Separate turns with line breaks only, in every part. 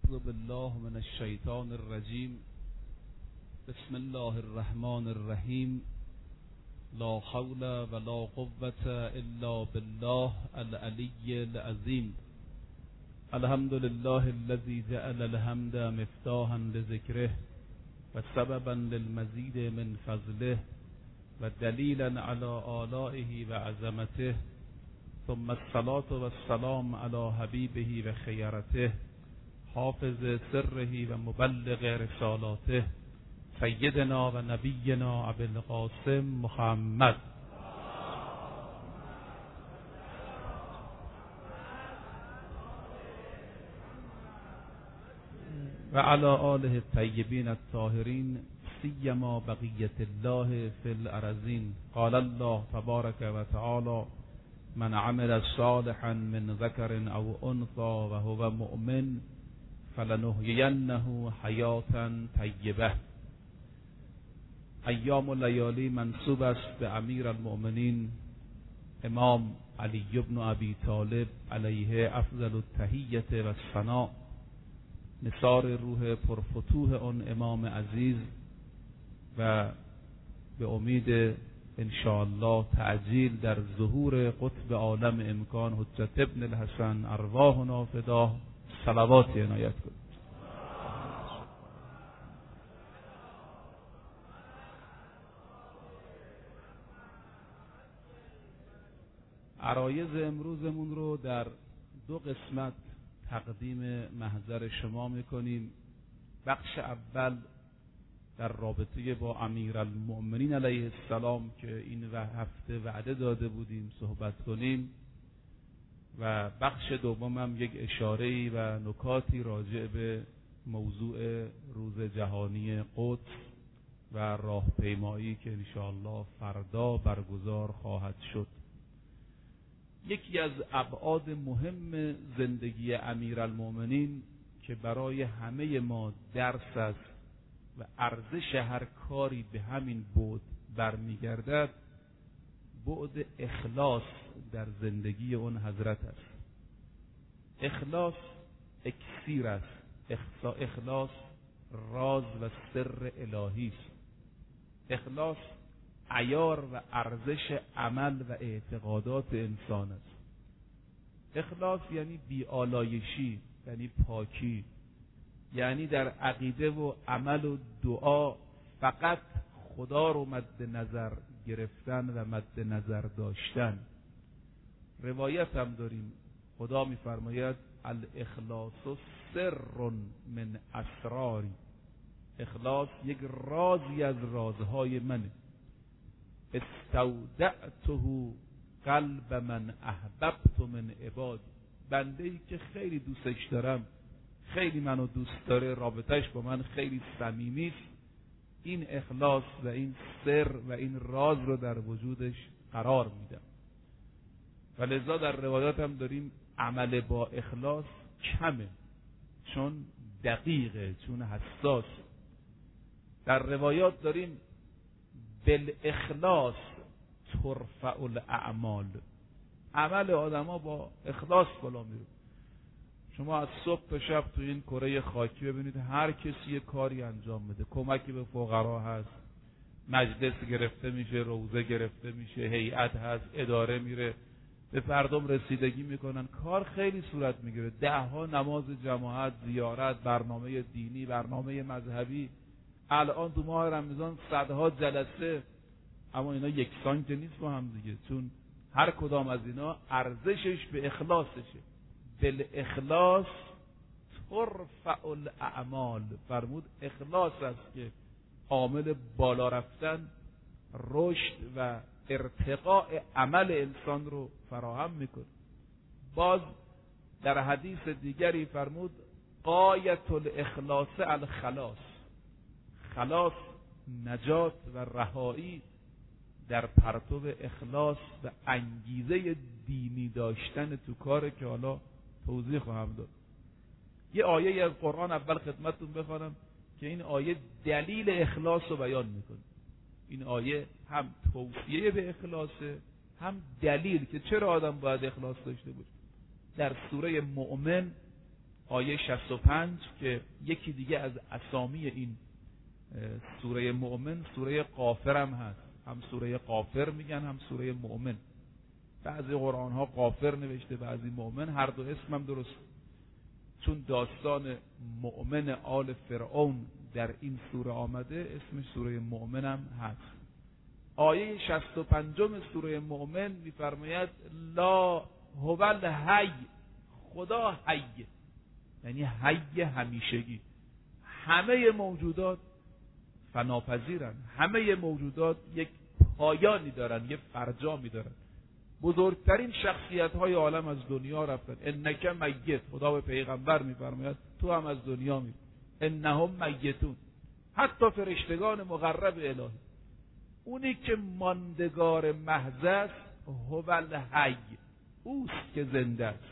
أعوذ بالله من الشيطان الرجيم. بسم الله الرحمن الرحيم. لا حول ولا قوة إلا بالله العلي العظيم. الحمد لله الذي جعل الحمد مفتاحا لذكره وسببا للمزيد من فضله ودليلا على آلائه وعظمته، ثم الصلاة والسلام على حبيبه وخيرته حافظ سره ومبلغ رسالاته سيدنا ونبينا أبي القاسم محمد وعلى آله الطيبين الطاهرين سيما بقية الله في الأرضين. قال الله تبارك وتعالى: من عمل صالحا من ذكر أو أنثى وهو مؤمن فلنحيينه حياة طیبه. ایام و لیالی منسوب است به امیر المؤمنین امام علی بن ابی طالب علیه افضل التحیة و الثناء، نثار روح پرفتوح آن امام عزیز و به امید انشاءالله تعجیل در ظهور قطب عالم امکان حجت ابن الحسن ارواحنا فداه صلوات عنایت کنید. عرایض امروزمون رو در دو قسمت تقدیم محضر شما میکنیم. بخش اول در رابطه با امیرالمؤمنین علیه السلام که این هفته وعده داده بودیم صحبت کنیم، و بخش دوم هم یک اشاره‌ای و نکاتی راجع به موضوع روز جهانی قدس و راهپیمایی که انشاءالله فردا برگزار خواهد شد. یکی از ابعاد مهم زندگی امیرالمؤمنین که برای همه ما درس است و ارزش هر کاری به همین بعد برمیگردد، بعد اخلاص در زندگی اون حضرت است. اخلاص اکسیر است. اخلاص راز و سر الهی است. اخلاص عیار و ارزش عمل و اعتقادات انسان است. اخلاص یعنی بی‌آلایشی، یعنی پاکی، یعنی در عقیده و عمل و دعا فقط خدا رو مد نظر گرفتن و مد نظر داشتن. روایت هم داریم، خدا می‌فرماید الاخلاص سر من اسراری. اخلاص یک رازی از رازهای منه. استودعته قلب من احببت من عبادی. بنده‌ای که خیلی دوستش دارم، خیلی منو دوست داره، رابطهش با من خیلی صمیمی است، این اخلاص و این سر و این راز رو در وجودش قرار میدم. و لذا در روایات هم داریم عمل با اخلاص کمه، چون دقیقه، چون حساس. در روایات داریم بالاخلاص ترفع الاعمال. عمل آدما با اخلاص بالا میره. شما از صبح تا شب تو این کره خاکی ببینید هر کسی یه کاری انجام میده. کمکی به فقرا هست، مجلس گرفته میشه، روزه گرفته میشه، هیئت هست، اداره میره، به مردم رسیدگی میکنن، کار خیلی صورت میگیره. 10 نماز جماعت، زیارت، برنامه دینی، برنامه مذهبی. الان تو ماه رمضان 100 جلسه، اما اینا یکسان که نیست با هم دیگه، چون هر کدام از اینا ارزشش به اخلاصشه. بالاخلاص ترفع الاعمال. فرمود اخلاص است که عامل بالا رفتن، رشد و ارتقاء عمل انسان رو فراهم میکنه. باز در حدیث دیگری فرمود غایت الاخلاص الخلاص. خلاص، نجات و رهایی در پرتو اخلاص و انگیزه دینی داشتن تو کار که حالا توضیح خواهم داد. یه آیه از قرآن اول خدمتتون بخوانم که این آیه دلیل اخلاص رو بیان میکنه. این آیه هم توصیه به اخلاصه، هم دلیل که چرا آدم باید اخلاص داشته باشه. در سوره مؤمن آیه 65 که یکی دیگه از اسامی این سوره مؤمن سوره غافر هم هست. هم سوره غافر میگن هم سوره مؤمن. بعضی قرآن ها غافر نوشته، بعضی مؤمن. هر دو اسم هم درست، چون داستان مؤمن آل فرعون در این سوره آمده، اسمش سوره مؤمن هم هست. آیه 65 سوره مؤمن میفرماید لا هو الحی، خدا حی، یعنی حی همیشگی. همه موجودات فناپذیرن، همه موجودات یک پایانی دارن، یک فرجامی دارن. بزرگترین شخصیت های عالم از دنیا رفتن. انک میت، خدا به پیغمبر میفرماید تو هم از دنیا میری. انهم میتون، حتی فرشتگان مقرب الهی. اونی که ماندگار محض است هو الحی، اوست که زنده است.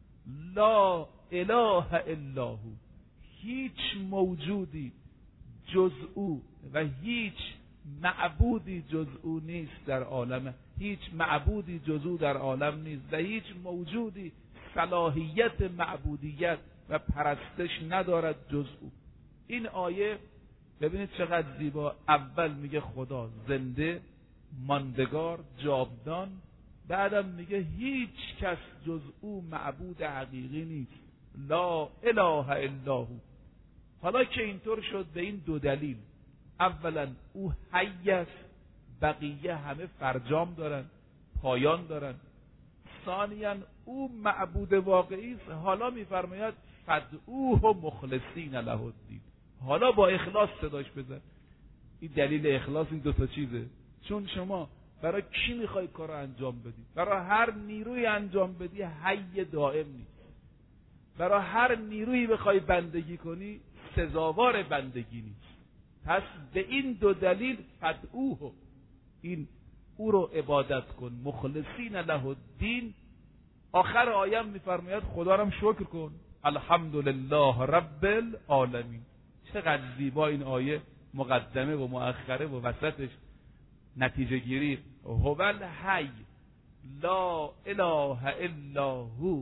لا اله الا هو، هیچ موجودی جز او و هیچ معبودی جز او نیست در عالم، هیچ معبودی جز او در عالم نیست و هیچ موجودی صلاحیت معبودیت و پرستش ندارد جز او. این آیه ببینید چقدر زیبا. اول میگه خدا زنده، ماندگار، جاودان، بعدم میگه هیچ کس جز او معبود حقیقی نیست. لا اله الا هو. حالا که اینطور شد به این دو دلیل: اولا او حی است، بقیه همه فرجام دارن، پایان دارن. ثانیا او معبود واقعی است. حالا میفرماید فدعوه مخلصین له الدین، حالا با اخلاص صداش بزن. این دلیل اخلاص این دوتا چیزه. چون شما برای کی میخوای کار رو انجام بدی؟ برای هر نیروی انجام بدی حی دائم نیست. برای هر نیرویی بخوای بندگی کنی سزاوار بندگی نیست. پس به این دو دلیل فدعوه، این او رو عبادت کن، مخلصین له الدین. آخر آیه میفرماید خدا رو شکر کن، الحمدلله رب العالمین. چقدر زیبا این آیه، مقدمه و مؤخره و وسطش نتیجه گیری. هو الحی لا اله الا هو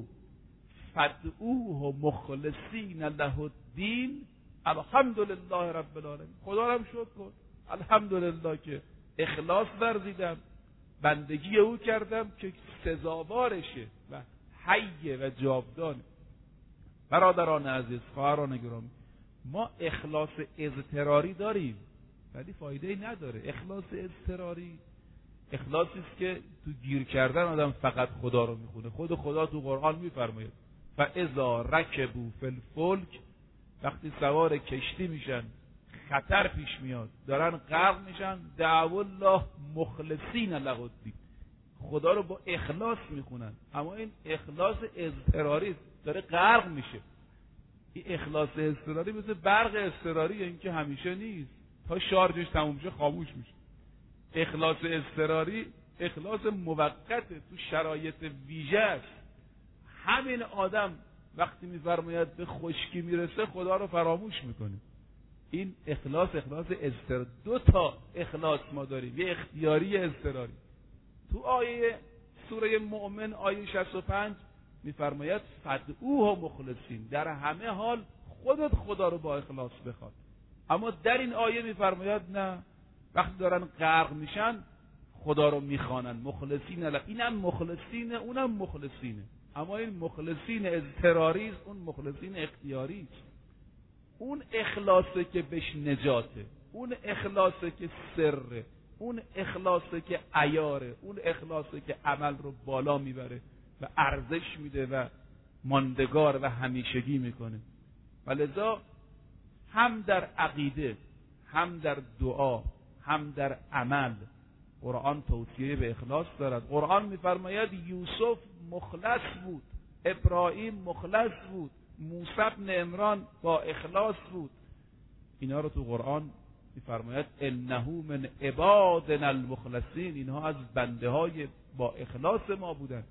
فدعوه مخلصین له الدین الحمدلله رب العالمین. خدا رو شکر کن، الحمدلله که اخلاص ورزیدم، بندگی او کردم که سزاوارشه و حی و جاودانه. برادران عزیز، خواهران گرامی، ما اخلاص اضطراری داریم ولی فایده ای نداره. اخلاص اضطراری اخلاصی است که تو گیر کردن آدم فقط خدا رو میخونه. خود خدا تو قرآن میفرماید فاذا رکبوا فی الفلک، وقتی سوار کشتی میشن خطر پیش میاد، دارن غرق میشن، دعوا الله مخلصین له الدین، خدا رو با اخلاص میخونن. اما این اخلاص اضطراری داره غرق میشه. این اخلاص اضطراری مثل برق اضطراری، این که همیشه نیست، تا شارژش تموم شه خاموش میشه. اخلاص اضطراری اخلاص موقته، تو شرایط ویژه است. همین آدم وقتی میفرماید به خشکی میرسه خدا رو فراموش میکنه. این اخلاص اضطراری. دو تا اخلاص ما داریم، یه اختیاری اضطراری. تو آیه سوره مؤمن آیه 65 میفرماید فدعوه مخلصین، در همه حال خودت خدا رو با اخلاص بخواد. اما در این آیه میفرماید نه، وقتی دارن غرق میشن خدا رو میخوانن مخلصین. اینم مخلصینه اونم مخلصینه، اما این مخلصین اضطراری است، اون مخلصین اختیاری است. اون اخلاصه که بهش نجاته، اون اخلاصه که سره، اون اخلاصه که عیاره، اون اخلاصه که عمل رو بالا میبره و ارزش میده و ماندگار و همیشگی میکنه. ولذا هم در عقیده، هم در دعا، هم در عمل قرآن توصیه به اخلاص دارد. قرآن میفرماید یوسف مخلص بود، ابراهیم مخلص بود، موسی بن عمران با اخلاص بود. اینا رو تو قرآن میفرماید انه من عبادنا المخلصین، اینها از بنده های با اخلاص ما بودن.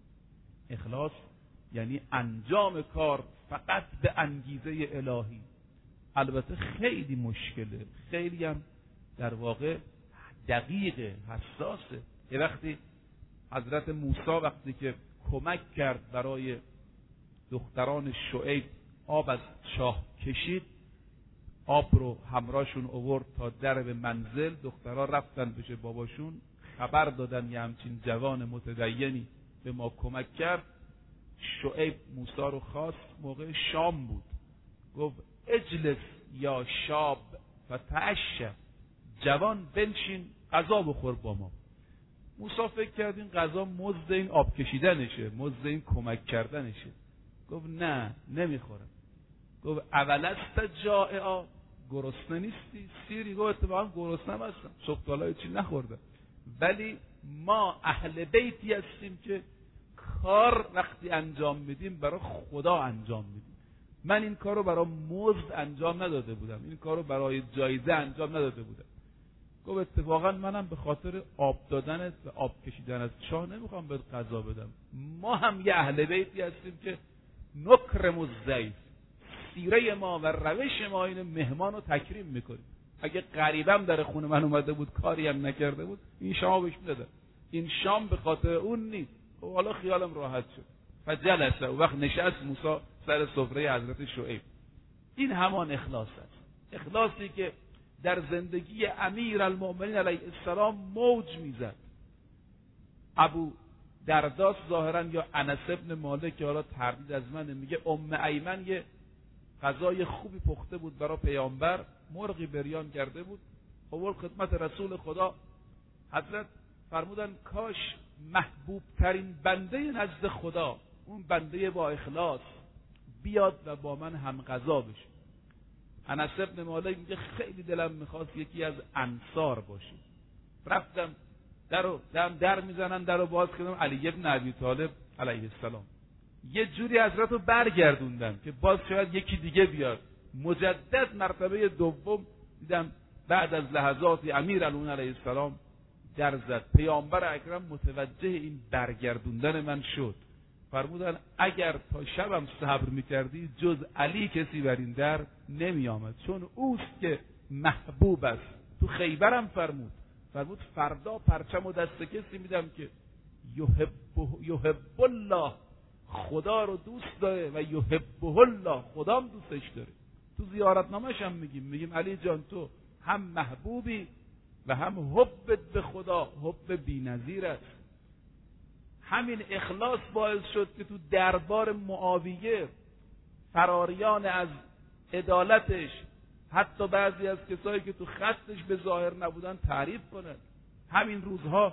اخلاص یعنی انجام کار فقط به انگیزه الهی. البته خیلی مشکله، خیلی هم در واقع دقیقه، حساسه. یه وقتی حضرت موسی وقتی که کمک کرد برای دختران شعیب آب از چاه کشید، آب رو همراهشون آورد تا در به منزل. دخترها رفتن پیش باباشون، خبر دادن یه همچین جوان متدینی به ما کمک کرد. شعیب موسی رو خواست، موقع شام بود، گفت اجلس یا شاب فتعشى، جوان بنشین غذا بخور با ما. موسی فکر کرد این غذا مزد این آب کشیدنشه، مزد این کمک کردنشه. گفت نه نمیخورم. گفت اولست جائعا، گرسنه نیستی؟ سیری؟ گفت اتفاقا گرسنه هستم، صبح تا حالا چیزی نخوردم، ولی ما اهل بیتی هستیم که کار وقتی انجام میدیم برای خدا انجام میدیم. من این کارو برای مزد انجام نداده بودم، این کارو برای جایزه انجام نداده بودم. گفت اتفاقا منم به خاطر آب دادنت و آب کشیدن از چاه نمیخوام بهت غذا بدم. ما هم یه اهل بیتی هستیم که نکرم الضیف، سیره ما و روش ما اینه مهمان رو تکریم میکنیم. اگه غریبم در خونه من اومده بود کاری هم نکرده بود این شام بهش میدادم. این شام به خاطر اون نیست. و حالا خیالم راحت شد. فجلسه، و وقت نشست موسی سر سفره حضرت شعیب. این همان اخلاص است، اخلاصی که در زندگی امیرالمؤمنین علیه السلام موج میزد. ابو درداس ظاهرا یا انس ابن مالک که حالا تردید از منه، میگه ام ایمن یه غذای خوبی پخته بود برای پیامبر، مرغی بریان کرده بود، آورد خدمت رسول خدا. حضرت فرمودن کاش محبوب ترین بنده نزد خدا، اون بنده با اخلاص، بیاد و با من هم غذا بشه. انس ابن مالک میگه خیلی دلم میخواست یکی از انصار باشه. رفتم در میزنن، در رو باز کردم، علی ابن ابی طالب علیه السلام. یه جوری حضرت رو برگردوندم که باز شاید یکی دیگه بیاد. مجدد مرتبه دوم دیدم بعد از لحظاتی امیرالمومنین علیه السلام در زد. پیامبر اکرم متوجه این برگردوندن من شد. فرمودن اگر تا شبم صبر میکردی جز علی کسی بر این در نمی آمد، چون اوست که محبوب است. تو خیبرم فرمود فردا پرچم و دست کسی میدم که یحب الله، خدا رو دوست داره، و یحبه الله، خدا هم دوستش داره. تو زیارتنامه‌ش هم میگیم علی جان تو هم محبوبی و هم حبت به خدا حب بی‌نظیر است. همین اخلاص باعث شد که تو دربار معاویه فراریان از عدالتش، حتی بعضی از کسایی که تو خطش به ظاهر نبودن تعریف کنن. همین روزها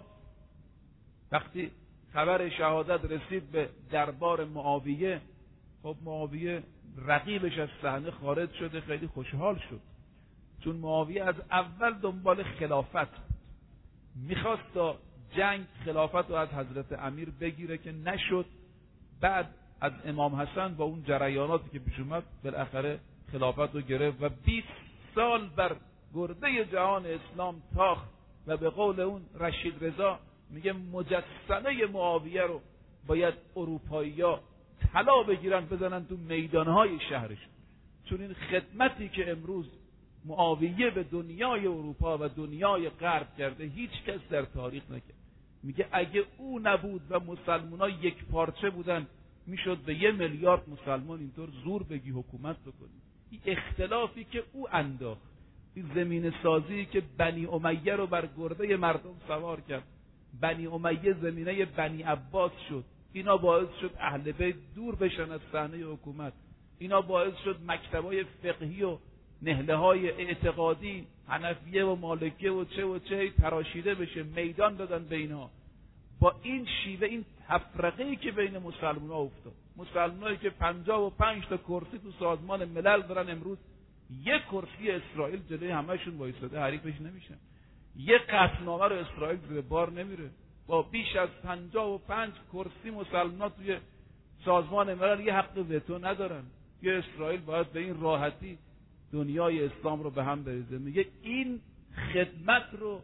وقتی خبر شهادت رسید به دربار معاویه، خب معاویه رقیبش از صحنه خارج شده، خیلی خوشحال شد، چون معاویه از اول دنبال خلافت بود، میخواست تا جنگ خلافت رو از حضرت امیر بگیره که نشد. بعد از امام حسن با اون جریاناتی که پیش اومد بالاخره خلافت رو گرفت و 20 سال بر گرده جهان اسلام تاخت. و به قول اون رشید رضا میگه مجسمه معاویه رو باید اروپایی‌ها طلا بگیرن بزنن تو میدانهای شهرشون، چون این خدمتی که امروز معاویه به دنیای اروپا و دنیای غرب کرده هیچ کس در تاریخ نکرد. میگه اگه او نبود و مسلمان‌ها یک پارچه بودن میشد به 1 میلیارد مسلمان اینطور زور بگی حکومت بکنی. این اختلافی که او انداخت، این زمین سازی که بنی امیه رو بر گرده مردم سوار کرد، بنی امیه زمینه بنی عباس شد، اینا باعث شد اهل بیت دور بشن از صحنه حکومت، اینا باعث شد مکتبای فقهی و نهله‌های اعتقادی حنفیه و مالکیه و چه تراشیده بشه، میدان دادن به اینا. با این شیوه این تفرقه‌ای که بین مسلمان‌ها افتاد، مسلمانایی که 55 تا کرسی تو سازمان ملل دارن، امروز یک کرسی اسرائیل جلوی همه‌شون وایساده، حریفش نمیشن. یک قطعنامه رو اسرائیل زیر بار نمیره. با بیش از 55 کرسی مسلمان‌ها توی سازمان ملل یه حق وتو ندارن. یه اسرائیل باید به این راحتی دنیای اسلام رو به هم بریزه. میگه این خدمت رو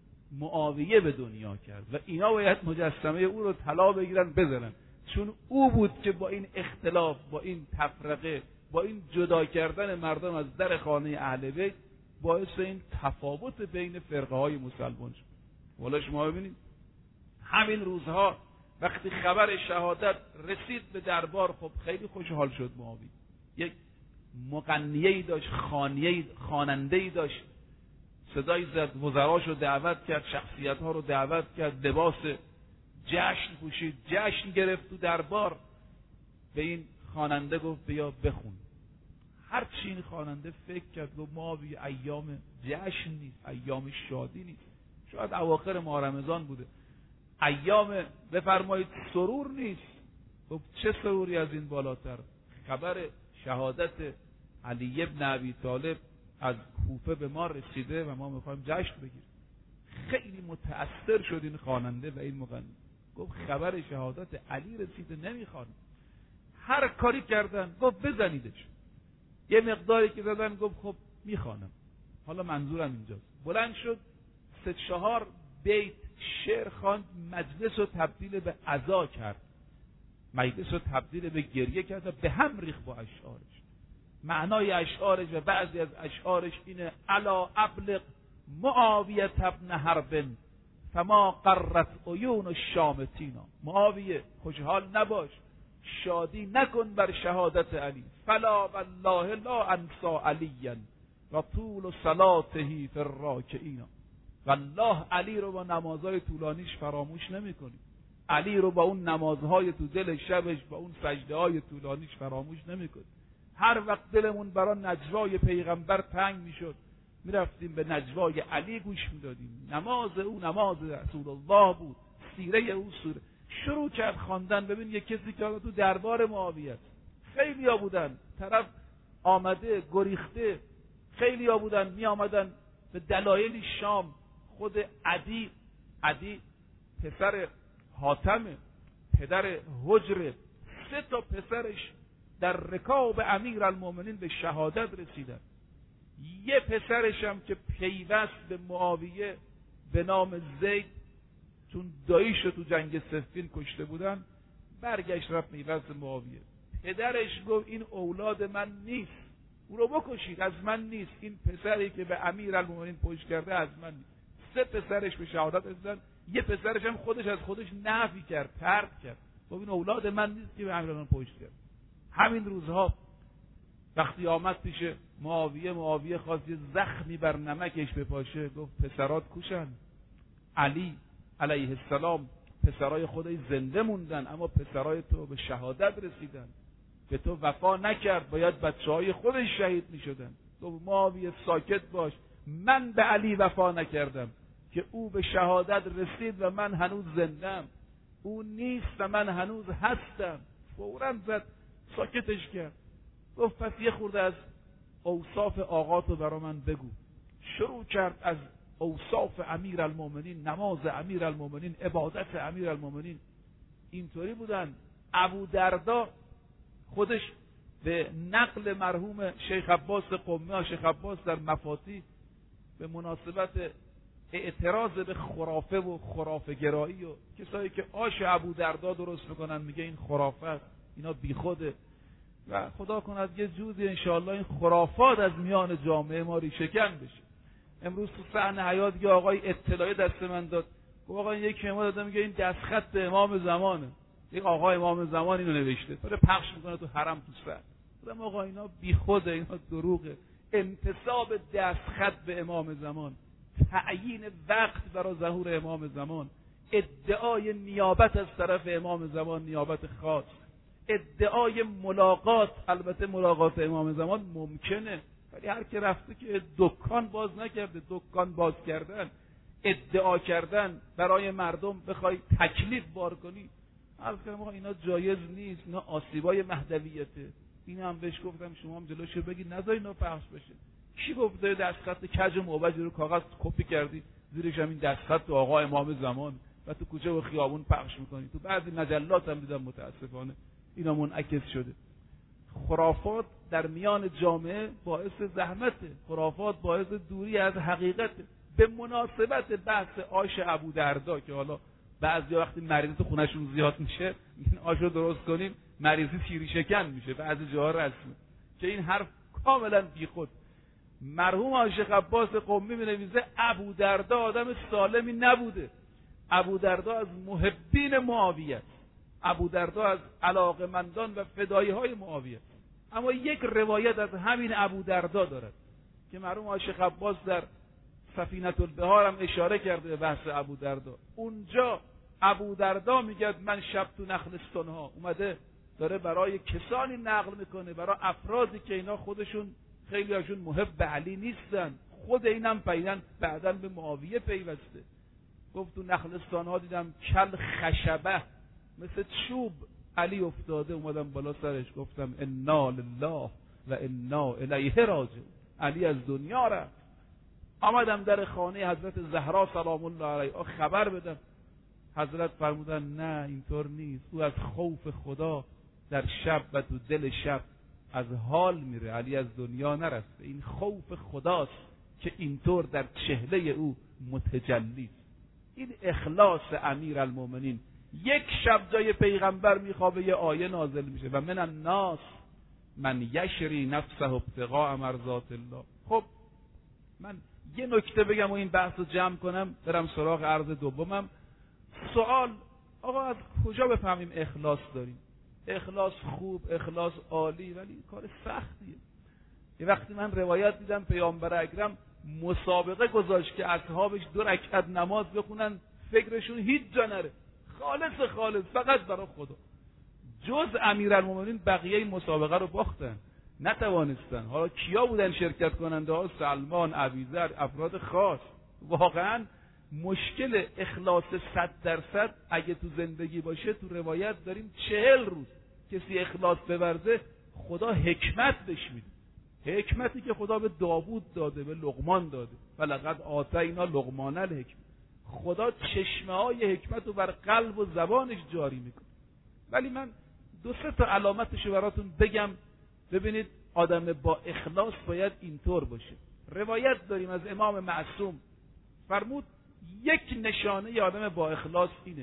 معاویه به دنیا کرد و اینا باید مجسمه او رو طلا بگیرن بزنن، چون او بود که با این اختلاف، با این تفرقه، با این جدا کردن مردم از در خانه اهل بیت باعث این تفاوت بین فرقه های مسلمان شد. والا شما ببینید همین روزها وقتی خبر شهادت رسید به دربار، خب خیلی خوشحال شد معاویه. یک مغنیه‌ای داشت، خواننده‌ای داشت، صدایی زد، وزراش رو دعوت کرد، شخصیت‌ها رو دعوت کرد، لباس جشن پوشید، جشن گرفت تو دربار. به این خواننده گفت بیا بخون. هر چی این خواننده فکر کرد گفت ما ایام جشن نیست، ایام شادی نیست، شاید اواخر ماه رمضان بوده، ایام بفرمایید سرور نیست. گفت چه سروری از این بالاتر؟ خبر شهادت علی ابن ابی طالب از کوفه به ما رسیده و ما میخوایم جشن بگیریم. خیلی متأثر شد این خواننده و این مغنی، گفت خبر شهادت علی رسیده، نمیخوانم. هر کاری کردن، گفت بزنیدش. یه مقداری که زدن گفت خب میخوانم. حالا منظورم اینجاست. بلند شد 3-4 بیت شعر خواند، مجلس رو تبدیل به عزا کرد، مجلس رو تبدیل به گریه کرد و به هم ریخت با اشعارش. معنای اشعارش و بعضی از اشعارش اینه: الا ابلغ معاویه ابن حرب فما قرت عیون الشامتین. معاویه خوشحال نباش، شادی نکن بر شهادت علی. فلا والله لا انسا علیا و طول صلاته فی الراکعین. والله علی رو با نمازهای طولانیش فراموش نمی‌کنی، علی رو با اون نمازهای تو دل شبش، با اون سجده‌های طولانیش فراموش نمی‌کنی. هر وقت دلمون برای نجوای پیغمبر تنگ میشد میرفتیم به نجوای علی گوش میدادیم. نماز او نماز رسول الله بود، سیره او سیره. شروع کرد خواندن. ببین یک کسی که تو دربار معاویه است، خیلی‌ها بودن، طرف آمده گریخته، خیلی‌ها بودن می آمدن به دلایل شام. خود عدی پسر حاتم، پدر حجر، 3 تا پسرش در رکاب امیرالمومنین به شهادت رسیدن. یه پسرش هم که پیوست به معاویه به نام زید، چون داییشو تو جنگ صفین کشته بودن، برگشت رفت پیوست به معاویه. پدرش گفت این اولاد من نیست، او رو بکشید، از من نیست. این پسری که به امیرالمومنین پشت کرده از من نیست. 3 پسرش به شهادت رسیدن. یه پسرش هم خودش از خودش نفی کرد، طرد کرد، گفت این اولاد من نیست که به امیرالمومنین پشت کرد. همین روزها وقتی آمد پیش معاویه خواست یه زخمی بر نمکش بپاشه، گفت پسرات کوشن. علی علیه السلام پسرای خودش زنده موندن، اما پسرای تو به شهادت رسیدن، به تو وفا نکرد، باید بچه‌های خودش شهید می‌شدن. گفت معاویه ساکت باش، من به علی وفا نکردم که او به شهادت رسید و من هنوز زندم، او نیست و من هنوز هستم. فوراً زد ساکتش کرد. گفت پس یه خورده از اوصاف آقاتو برا من بگو. شروع کرد از اوصاف امیرالمومنین، نماز امیرالمومنین، عبادت امیرالمومنین. اینطوری بودن. ابودردا خودش به نقل مرحوم شیخ عباس قمی، شیخ عباس در مفاتیح، به مناسبت اعتراض به خرافه و خرافه گرایی و کسایی که آش ابودردا درست میکنن، میگه این خرافه است، اینا بیخوده و خدا کند یه جوزی انشاءالله این خرافات از میان جامعه ما ریشه‌کن بشه. امروز تو صحن حیات یه آقای اطلاعی دست من داد، گفت آقا یک ما داده، میگه این دستخط امام زمانه، یک آقا امام زمان اینو نوشته، داره پخش میکنه تو حرم تو سر. گفتم آقا اینا بیخوده، اینا دروغه. انتساب دستخط به امام زمان، تعیین وقت برای ظهور امام زمان، ادعای نیابت از طرف امام زمان، نیابت خاص، ادعای ملاقات، البته ملاقات امام زمان ممکنه، ولی هر که رفته که دکان باز نکرده، دکان باز کردن، ادعا کردن برای مردم بخوای تکلیف بار کنی، عرض کردم آقا اینا جایز نیست، اینا آسیبای مهدویته. این هم بهش گفتم شما هم جلوشو بگی نذار اینا پخش بشه. کی گفته دستخط کج و موبج رو کاغذ کپی کردی زیرش هم این دستخط آقا امام زمان و تو کوچه و خیابون پخش میکنی؟ تو بعضی مجلات هم دیدم متاسفانه اینا منعکس شده. خرافات در میان جامعه باعث زحمته، خرافات باعث دوری از حقیقته. به مناسبت بحث آش ابودردا که حالا بعضی وقتی مریضی تو خونهشون زیاد میشه این آش رو درست کنیم مریضی تیری شکن میشه، بعضی جاها رسمه، که این حرف کاملا بیخود. مرحوم شیخ عباس قمی می‌نویسه ابودردا آدم سالمی نبوده، ابودردا از محبین معاویه است، ابودردا از علاقمندان و فدایی‌های معاویه است. اما یک روایت از همین ابودردا دارد که مرحوم آقای شیخ عباس در سفینة البحار هم اشاره کرده به بحث ابودردا. اونجا ابودردا میگه من شب تو نخلستان ها اومده داره برای کسانی نقل میکنه، برای افرادی که اینا خودشون خیلی هاشون محب علی نیستن، خود اینم بعداً به معاویه پیوسته. گفت تو نخلستان ها دیدم کل خشبه مثل چوب علی افتاده، اومدم بالا سرش گفتم انا لله و انا الیه راجعون. علی از دنیا رفت. آمدم در خانه حضرت زهرا سلام الله علیها خبر بدم. حضرت فرمودن نه اینطور نیست، او از خوف خدا در شب و تو دل شب از حال میره، علی از دنیا نرفته. این خوف خداست که اینطور در چهره او متجلی. این اخلاص امیرالمومنین. یک شب جای پیغمبر میخوابه یه آیه نازل میشه و من الناس من یشری نفسه ابتغاء مرضات الله. خب من یه نکته بگم و این بحث رو جمع کنم برم سراغ عرض دومم. سوال آقا از کجا بفهمیم اخلاص داریم؟ اخلاص خوب، اخلاص عالی، ولی کار سختیه. یه وقتی من روایت دیدم پیامبر اکرم مسابقه گذاشت که اصحابش 2 رکعت نماز بخونن فکرشون هیچ جا نره، خالص فقط برای خدا. جز امیرالمومنین بقیه این مسابقه رو باختن، نتوانستن. حالا کیا بودن شرکت کننده ها؟ سلمان، ابیذر، افراد خاص. واقعا مشکل اخلاص 100% اگه تو زندگی باشه، تو روایت داریم 40 روز کسی اخلاص بورزه خدا حکمت بهش میده. حکمتی که خدا به داوود داده، به لقمان داده. ولقد آتینا لقمان الحکمة. خدا چشمه های حکمت رو بر قلب و زبانش جاری میکنه. ولی من 2-3 تا علامتشو براتون بگم ببینید آدم با اخلاص باید اینطور باشه. روایت داریم از امام معصوم فرمود یک نشانه آدم با اخلاص اینه: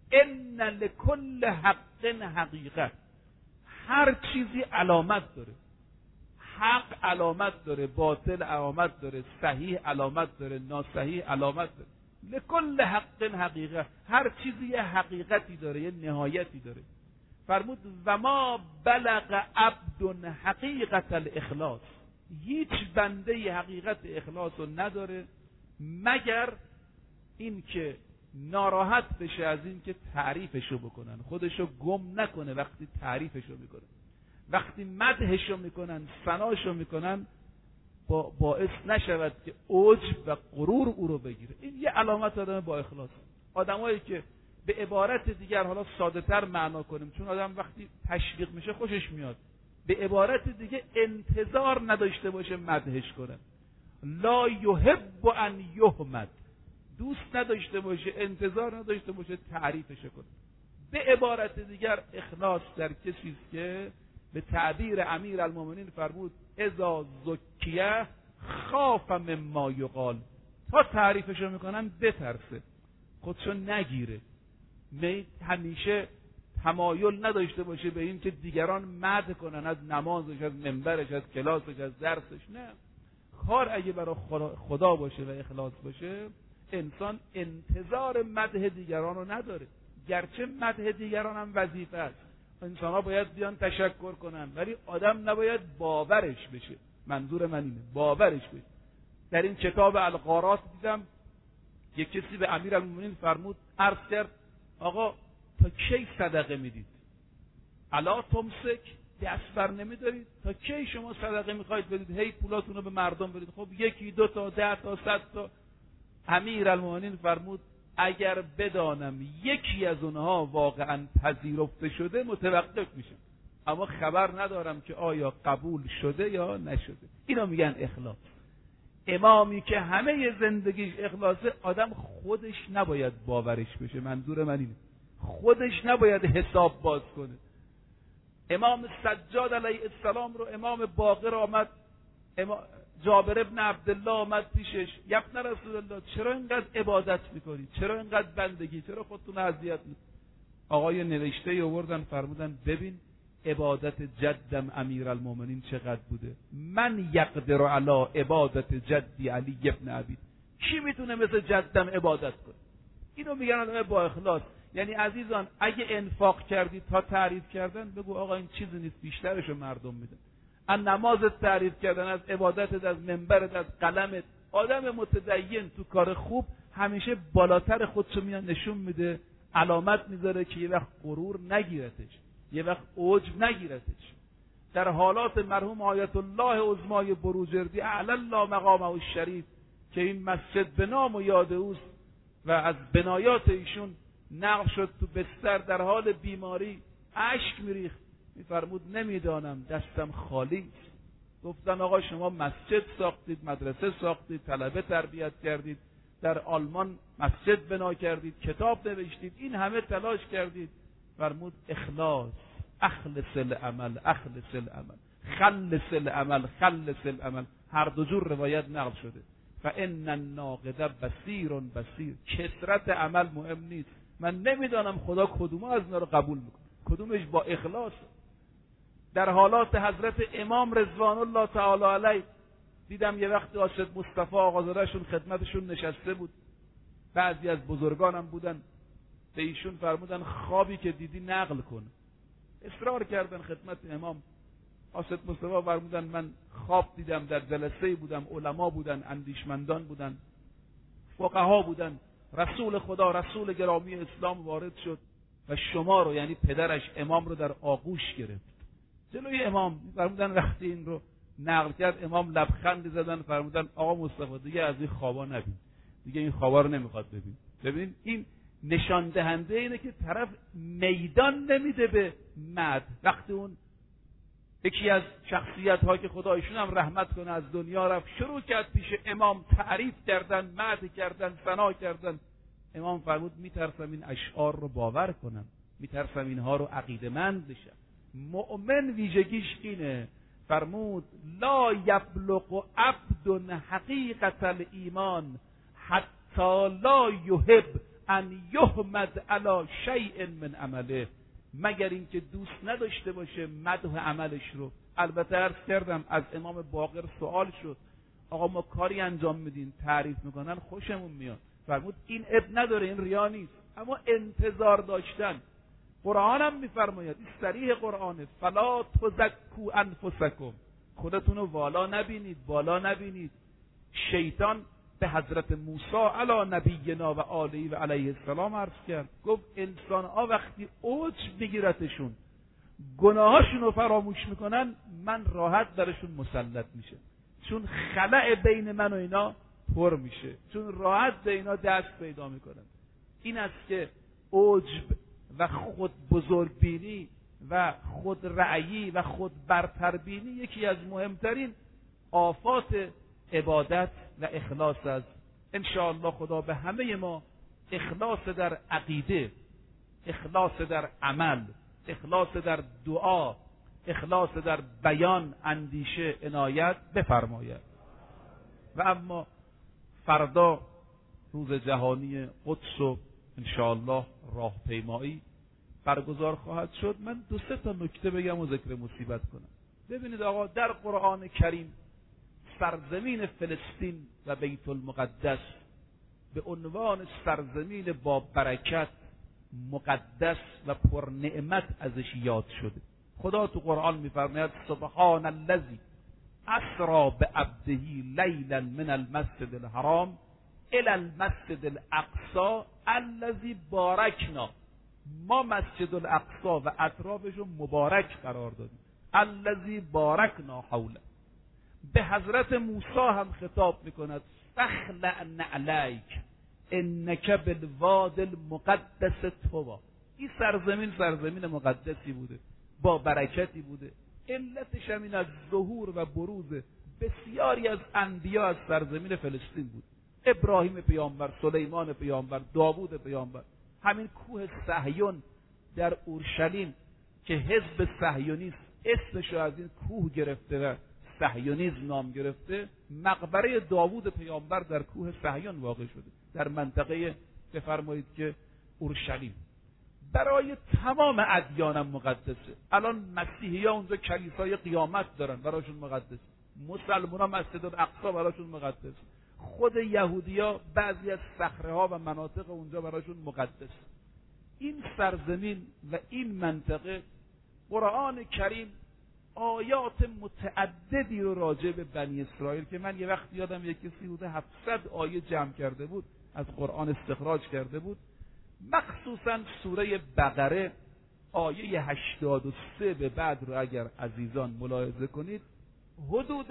ان لکل حق حقیقه. هر چیزی علامت داره. حق علامت داره، باطل علامت داره، صحیح علامت داره، ناصحیح علامت داره. لکل حق حقیقه. هر چیزی یه حقیقتی داره، یه نهایتی داره. فرمود و ما بلغ عبد حقیقت الاخلاص. هیچ بنده حقیقت اخلاص رو نداره مگر این که ناراحت بشه از این که تعریفشو بکنن، خودشو گم نکنه وقتی تعریفشو میکنن، وقتی مدحشو میکنن، ثناشو میکنن، باعث نشود که عجب و غرور او رو بگیره. این یه علامت آدم با اخلاص. آدمایی که به عبارت دیگر، حالا ساده تر معنا کنیم چون آدم وقتی تشویق میشه خوشش میاد، به عبارت دیگه انتظار نداشته باشه مدحش کنن. لا یحب ان یحمد. دوست نداشته باشه، انتظار نداشته باشه تعریفش کنه. به عبارت دیگر اخلاص در کسی است که به تعبیر امیرالمومنین فرمود اذا زکیه خاف مما یقال. تا تعریفشو میکنن بترسه، خودشو نگیره، همیشه تمایل نداشته باشه به این که دیگران مدح کنن از نمازش، از منبرش، از کلاسش، از درسش. نه، کار اگه برای خدا باشه و اخلاص باشه، انسان انتظار مدح دیگران رو نداره. گرچه مدح دیگران هم وظیفه است، انسان ها باید بیان تشکر کنن، ولی آدم نباید باورش بشه. منظور من اینه باورش بشه. در این کتاب الغارات دیدم یک کسی به امیرالمومنین فرمود، عرض کرد آقا تا کی صدقه میدید؟ الا تمسک، دست بر نمیدارید؟ تا کی شما صدقه میخواید بدید؟ هی پولاتون رو به مردم بدید. خب 1 2 تا 10 تا 100 تا. امیرالمومنین فرمود اگر بدانم یکی از اونها واقعا پذیرفته شده متوقف میشم، اما خبر ندارم که آیا قبول شده یا نشده. اینا میگن اخلاص. امامی که همه زندگیش اخلاصه، آدم خودش نباید باورش بشه. منظور من اینه، خودش نباید حساب باز کنه. امام سجاد علیه السلام رو امام باقر آمد، جابر ابن عبدالله آمد پیشش، یا ابن رسول الله چرا اینقدر عبادت میکنی؟ چرا اینقدر بندگی؟ چرا خودتون اذیت میکنی؟ آقای نوشته آوردن فرمودن ببین عبادت جدم امیرالمومنین چقدر بوده. من یقدر علی عبادت جدی علی ابن ابی. کی میتونه مثل جدم عبادت کنه؟ اینو میگن آدم با اخلاص. یعنی عزیزان اگه انفاق کردی تا تعریف کردن، بگو آقا این چیزی نیست، بیشترشو مردم میدن. از نماز تعریف کردن، از عبادت، از منبرت، از قلمت. آدم متدین تو کار خوب همیشه بالاتر خودشو میاد نشون میده، علامت میذاره که یه وقت غرور نگیرتش، یه وقت عجب نگیرتش. در حالات مرحوم آیت الله عظمای بروجردی اعلی الله مقامه الشریف که این مسجد به نام و یاد اوست و از بنایات ایشون نقل شد، تو بستر در حال بیماری اشک میریخت، میفرمود نمیدانم دستم خالی. گفتن آقا شما مسجد ساختید، مدرسه ساختید، طلبه تربیت کردید، در آلمان مسجد بنا کردید، کتاب نوشتید، این همه تلاش کردید. فرمود اخلاص، اخلص العمل، اخلص العمل، خلص العمل، خلص العمل. هر دو جور روایت نقل شده. فان الناقد بصیر بصیر. کثرت عمل مهم نیست. من نمیدانم خدا کدوم از اینا رو قبول میکنه، کدومش با اخلاص. در حالات حضرت امام رضوان الله تعالی علیه دیدم یه وقت حضرت مصطفی آقازاده‌شون خدمتشون نشسته بود، بعضی از بزرگانم بودن، به ایشون فرمودن خوابی که دیدی نقل کن. اصرار کردن خدمت امام. حضرت مصطفی فرمودن من خواب دیدم، در جلسه بودم، علما بودن، اندیشمندان بودن، فقها بودن، رسول خدا، رسول گرامی اسلام وارد شد و شما رو، یعنی پدرش امام رو، در آغوش گرفت جلوی امام. فرمودن وقتی این رو نقل کرد امام لبخند زدن، فرمودن آقا مصطفی دیگه از این خوابا نبین، دیگه این خوابا رو نمیخواد ببین. ببین این نشان دهنده اینه که طرف میدان نمیده به مد. وقتی اون یکی از شخصیت ها که خدا ایشون هم رحمت کنه از دنیا رفت، شروع کرد پیش امام تعریف کردن، مدح کردن، ثنا کردن، امام فرمود میترسم این اشعار رو باور کنم، میترسم اینها رو عقیده‌مند بشم. مؤمن ویژگیش اینه. فرمود لا یبلغ عبد حقیقت الایمان حتی لا یحب ان یحمد علی شیء من عمله. مگر اینکه دوست نداشته باشه مدح عملش رو. البته عرض کردم از امام باقر سوال شد آقا ما کاری انجام میدیم تعریف میکنن خوشمون میاد. فرمود این اب نداره، این ریا نیست، اما انتظار داشتن. قرآن هم میفرماید، این صریح قرآنه، فلا تزکوا انفسکم، خودتون رو والا نبینید، بالا نبینید. شیطان به حضرت موسی علی نبینا و آله و علیه السلام عرض کرد، گفت انسان ها وقتی عجب میگیرتشون، گناهاشون رو فراموش میکنن، من راحت درشون مسلط میشه، چون خلأ بین من و اینا پر میشه، چون راحت به اینا دست پیدا میکنن. این است که عجب و خود بزرگبینی و خود رأیی و خود برتربینی یکی از مهمترین آفات عبادت و اخلاص است. انشاءالله خدا به همه ما اخلاص در عقیده، اخلاص در عمل، اخلاص در دعا، اخلاص در بیان اندیشه عنایت بفرماید. و اما فردا روز جهانی قدس و انشاءالله راهپیمایی برگزار خواهد شد. من 2-3 تا نکته بگم و ذکر مصیبت کنم. ببینید آقا در قرآن کریم سرزمین فلسطین و بیت المقدس به عنوان سرزمین با برکت، مقدس و پرنعمت ازش یاد شده. خدا تو قرآن میفرماید سبحان الذی اسری بعبده لیلا من المسجد الحرام الی المسجد الاقصی الذی بارکنا. ما مسجد الاقصی و اطرافش رو مبارک قرار دادیم. الذی بارکنا حوله. به حضرت موسی هم خطاب میکند فاخلع نعلیک انک بالواد المقدس طوی. این سرزمین مقدسی بوده، با برکتی بوده. علتش هم این از ظهور و بروز بسیاری از انبیا از سرزمین فلسطین بود. ابراهیم پیامبر، سلیمان پیامبر، داوود پیامبر. همین کوه صهیون در اورشلیم که حزب صهیونیست اسمشو از این کوه گرفته و صهیونیسم نام گرفته، مقبره داوود پیامبر در کوه صهیون واقع شده، در منطقه بفرمایید که اورشلیم. برای تمام ادیانم مقدسه. الان مسیحی ها اونجا کلیسای قیامت دارن، براشون مقدسه. مسلمان ها مسجد الاقصی براشون مقدسه. خود یهودی ها بعضی از صخره ها و مناطق اونجا براشون مقدسه. این سرزمین و این منطقه قرآن کریم آیات متعددی رو راجع به بنی اسرائیل که من یه وقت یادم یک کسی بوده 700 آیه جمع کرده بود، از قرآن استخراج کرده بود، مخصوصا سوره بقره آیه 83 به بعد رو اگر عزیزان ملاحظه کنید، حدود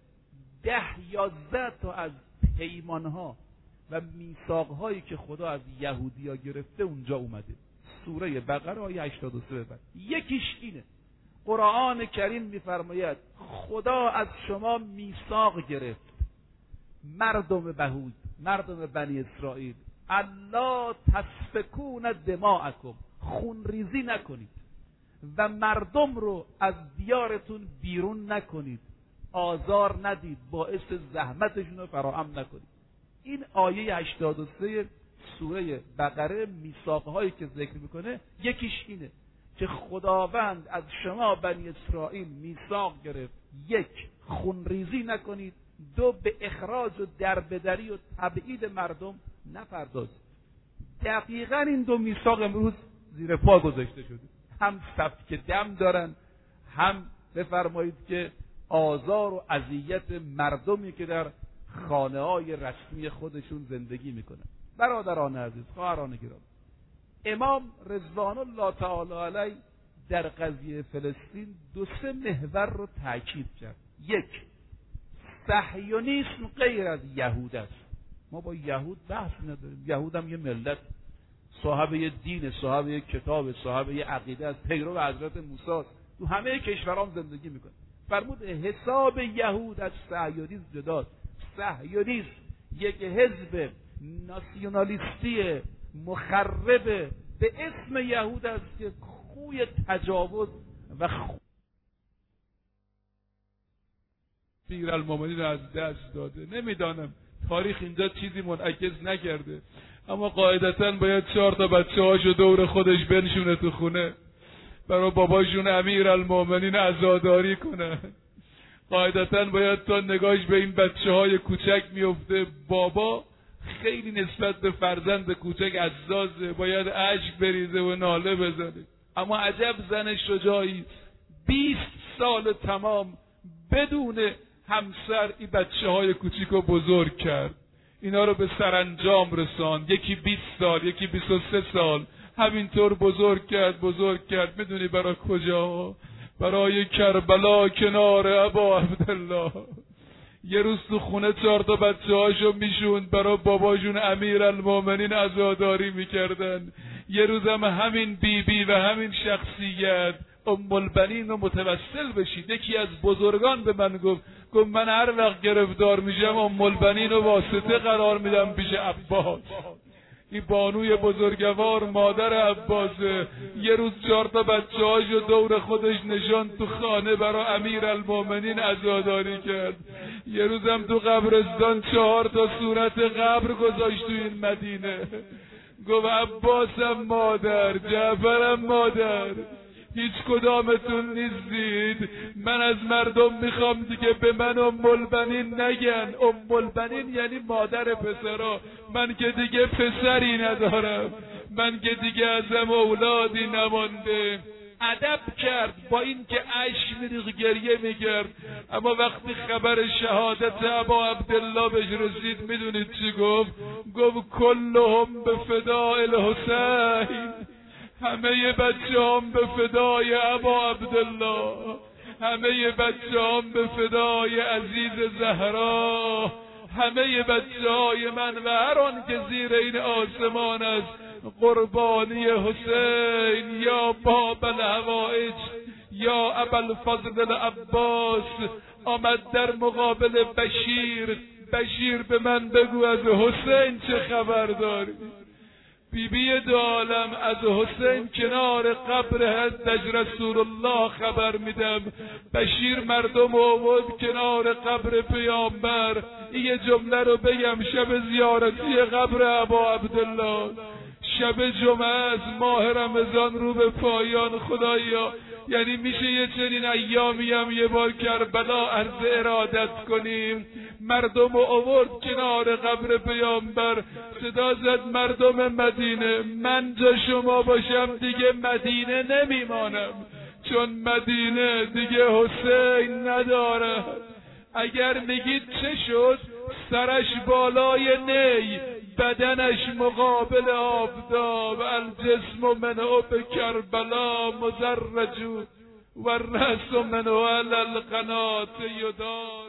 10-11 تا از پیمانها و میثاقهایی که خدا از یهودیا گرفته اونجا اومده. سوره بقره آیه 83 به بعد یکیش اینه. قرآن کریم میفرماید خدا از شما میثاق گرفت، مردم بنی اسرائیل، الا تسفکون دماءکم، خونریزی نکنید و مردم رو از دیارتون بیرون نکنید، آزار ندید، باعث زحمتشون رو فراهم نکنید. این آیه 83 سوره بقره میثاقهایی که ذکر میکنه یکیش اینه که خداوند از شما بنی اسرائیل میثاق گرفت، 1 خونریزی نکنید، 2 به اخراج و دربدری و تبعید مردم نپردازید. دقیقاً این 2 میثاق امروز زیر پا گذاشته شده، هم سفک دم دارن، هم بفرمایید که آزار و اذیت مردمی که در خانه‌های رسمی خودشون زندگی میکنن. برادران عزیز، خواهران گرامی، امام رضوان الله تعالی علیه در قضیه فلسطین 2-3 محور رو تاکید کرد. 1 صهیونیسم غیر از یهود است. ما با یهود بحث نداریم، یهود هم یه ملت، صاحب یه دین، صاحب یه کتاب، صاحب یه عقیده است، پیرو حضرت موسی، تو همه کشورام زندگی میکنه. فرمود حساب یهود از صهیونیسم جداست. صهیونیسم یک حزب ناسیونالیستی مخرب به اسم یهود است که خوی تجاوز و امیرالمومنین رو از دست داده. نمیدانم تاریخ اینجا چیزی منعکس نکرده، اما قاعدتاً باید 4 تا بچه‌هاشو دور خودش بنشونه تو خونه، برای باباشون امیرالمومنین عزاداری کنه. قاعدتاً باید تا نگاهش به این بچه‌های کوچک میفته، بابا خیلی نسبت به فرزند کوچک عزازه، باید اشک بریزه و ناله بزنه. اما عجب زن شجاعی، 20 سال تمام بدون همسر این بچه‌های کوچیک رو بزرگ کرد، اینا رو به سرانجام رساند. یکی 20 سال، یکی 23 سال، همینطور بزرگ کرد. میدونی برای کجا؟ برای کربلا کنار ابا عبدالله. یه روز تو خونه 4 تا بچه‌هاشو میشوند، برای باباشون امیرالمومنین عزاداری میکردن. یه روز هم همین بیبی و همین شخصیت ام البنین رو متوسل بشید. یکی از بزرگان به من گفت من هر وقت گرفتار میشم ام البنین رو واسطه قرار میدم پیش عباس. این بانوی بزرگوار مادر عباسه. یه روز 4 تا بچه‌هاشو دور خودش نشاند تو خانه، برای امیرالمومنین عزاداری کرد. یه روز هم تو قبرستان 4 تا صورت قبر گذاشت تو این مدینه. گفت عباسم مادر، جعفرم مادر، هیچ کدامتون نیستید. من از مردم میخوام دیگه به من ام البنین نگن. ام البنین یعنی مادر پسرا. من که دیگه پسری ندارم، من که دیگه ازم اولادی نمانده. ادب کرد، با این که اشک میریخت، گریه میکرد، اما وقتی خبر شهادت ابا عبدالله بهش رسید میدونید چی گفت؟ گفت کلهم به فداء الحسین، همه بچه‌ام به فدای ابا عبدالله، همه بچه‌ام به فدای عزیز زهرا، همه بچه‌های من و هر آن که زیر این آسمان است قربانی حسین. یا باب الحوائج یا ابوالفضل العباس. آمد در مقابل بشیر به من بگو از حسین چه خبر داری؟ بیبی دو عالم از حسین کنار قبر حضرت رسول الله خبر میدم. بشیر مردم آورد کنار قبر پیامبر. این جمله رو بگم شب زیارتی قبر ابا عبدالله، شب جمعه از ماه رمضان رو به پایان. خدایا یعنی میشه یه چنین ایامی هم یه بار کربلا عرض ارادت کنیم؟ مردم آورد کنار قبر پیامبر، صدا زد مردم مدینه من جا شما باشم دیگه مدینه نمیمانم، چون مدینه دیگه حسین نداره. اگر میگید چه شد، سرش بالای نی، بدنش مقابل آفتاب، الجسم منه به کربلا مزرج و الرأس منه علی القناة یدار.